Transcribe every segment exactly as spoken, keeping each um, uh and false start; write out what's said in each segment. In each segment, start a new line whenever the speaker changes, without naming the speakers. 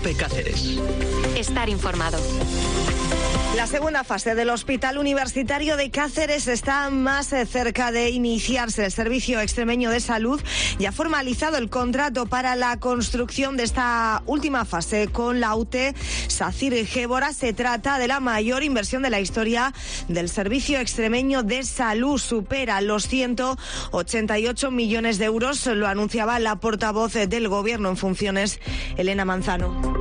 COPE Cáceres.
Estar informado.
La segunda fase del Hospital Universitario de Cáceres está más cerca de iniciarse. El Servicio Extremeño de Salud ya ha formalizado el contrato para la construcción de esta última fase con la U T E SACIR Gébora. Se trata de la mayor inversión de la historia del Servicio Extremeño de Salud. Supera los ciento ochenta y ocho millones de euros, lo anunciaba la portavoz del Gobierno en funciones, Elena Manzano.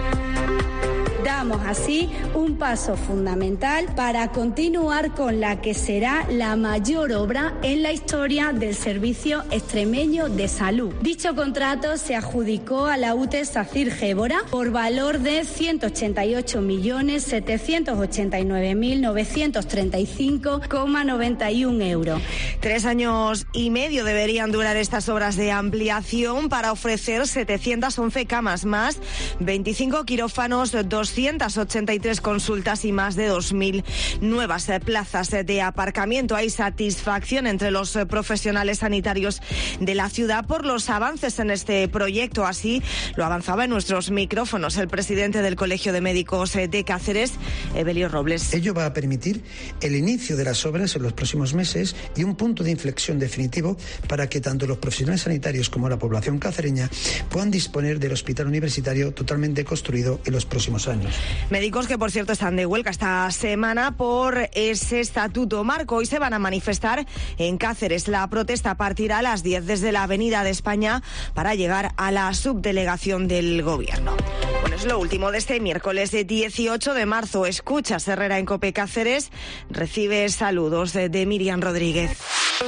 Damos así un paso fundamental para continuar con la que será la mayor obra en la historia del Servicio Extremeño de Salud. Dicho contrato se adjudicó a la U T E SACIR Gébora por valor de ciento ochenta y ocho millones setecientos ochenta y nueve mil novecientos treinta y cinco coma noventa y uno euros.
Tres años y medio deberían durar estas obras de ampliación para ofrecer setecientas once camas más, veinticinco quirófanos, doscientas ochenta y tres consultas y más de dos mil nuevas plazas de aparcamiento. Hay satisfacción entre los profesionales sanitarios de la ciudad por los avances en este proyecto. Así lo avanzaba en nuestros micrófonos el presidente del Colegio de Médicos de Cáceres, Evelio Robles.
Ello va a permitir el inicio de las obras en los próximos meses y un punto de inflexión definitivo para que tanto los profesionales sanitarios como la población cacereña puedan disponer del hospital universitario totalmente construido en los próximos años.
Médicos que, por cierto, están de huelga esta semana por ese estatuto marco. Hoy se van a manifestar en Cáceres. La protesta partirá a las diez desde la Avenida de España para llegar a la subdelegación del Gobierno. Bueno, es lo último de este miércoles dieciocho de marzo. Escuchas Herrera en COPE Cáceres. Recibe saludos de, de Miriam Rodríguez.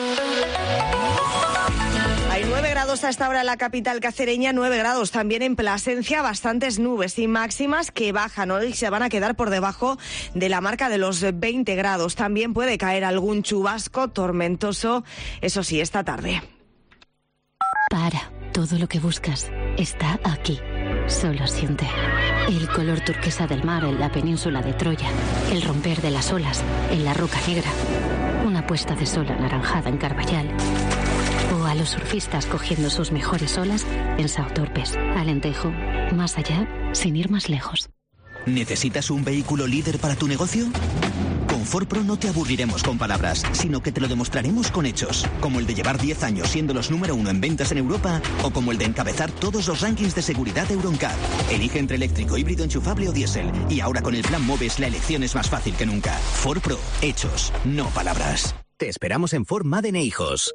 Hay nueve grados a esta hora en la capital cacereña, nueve grados también en Plasencia, bastantes nubes y máximas que bajan hoy, se van a quedar por debajo de la marca de los veinte grados. También puede caer algún chubasco tormentoso, eso sí, esta tarde.
Para, todo lo que buscas está aquí. Solo siente el color turquesa del mar en la península de Troya, el romper de las olas en la Roca Negra, una puesta de sol anaranjada en Carballal, o a los surfistas cogiendo sus mejores olas en Sao Torpes, Alentejo, más allá, sin ir más lejos.
¿Necesitas un vehículo líder para tu negocio? Con Ford Pro no te aburriremos con palabras, sino que te lo demostraremos con hechos, como el de llevar diez años siendo los número uno en ventas en Europa, o como el de encabezar todos los rankings de seguridad Euroncap. Elige entre eléctrico, híbrido enchufable o diésel, y ahora con el plan Moves la elección es más fácil que nunca. Ford Pro, hechos, no palabras. Te esperamos en Ford Maden e Hijos.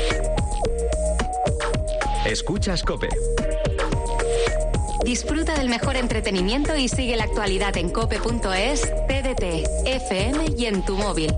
Escuchas COPE.
Disfruta del mejor entretenimiento y sigue la actualidad en cope punto es, T D T, F M y en tu móvil.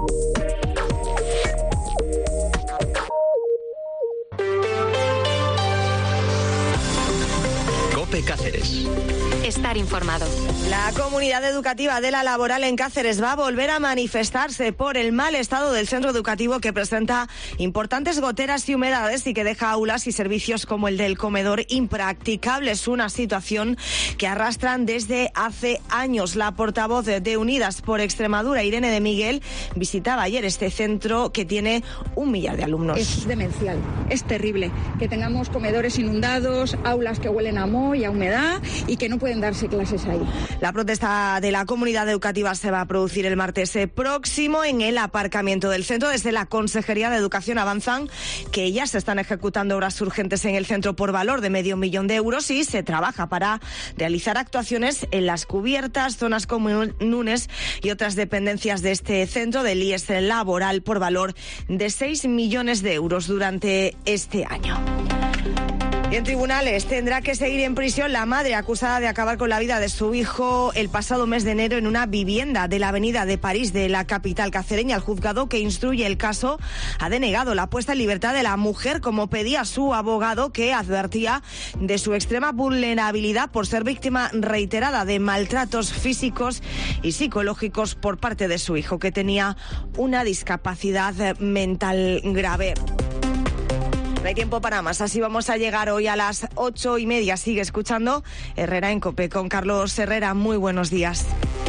COPE Cáceres.
Estar informado.
La comunidad educativa de la Laboral en Cáceres va a volver a manifestarse por el mal estado del centro educativo que presenta importantes goteras y humedades y que deja aulas y servicios como el del comedor impracticables, una situación que arrastran desde hace años. La portavoz de Unidas por Extremadura, Irene de Miguel, visitaba ayer este centro que tiene un millar de alumnos.
Es demencial, es terrible que tengamos comedores inundados, aulas que huelen a moho y a humedad y que no pueden darse clases ahí.
La protesta de la comunidad educativa se va a producir el martes próximo en el aparcamiento del centro. Desde la Consejería de Educación avanzan que ya se están ejecutando obras urgentes en el centro por valor de medio millón de euros y se trabaja para realizar actuaciones en las cubiertas, zonas comunes y otras dependencias de este centro del I E S laboral por valor de seis millones de euros durante este año. Y en tribunales tendrá que seguir en prisión la madre acusada de acabar con la vida de su hijo el pasado mes de enero en una vivienda de la avenida de París de la capital cacereña. El juzgado que instruye el caso ha denegado la puesta en libertad de la mujer, como pedía su abogado, que advertía de su extrema vulnerabilidad por ser víctima reiterada de maltratos físicos y psicológicos por parte de su hijo, que tenía una discapacidad mental grave. No hay tiempo para más, así vamos a llegar hoy a las ocho y media. Sigue escuchando Herrera en COPE con Carlos Herrera. Muy buenos días.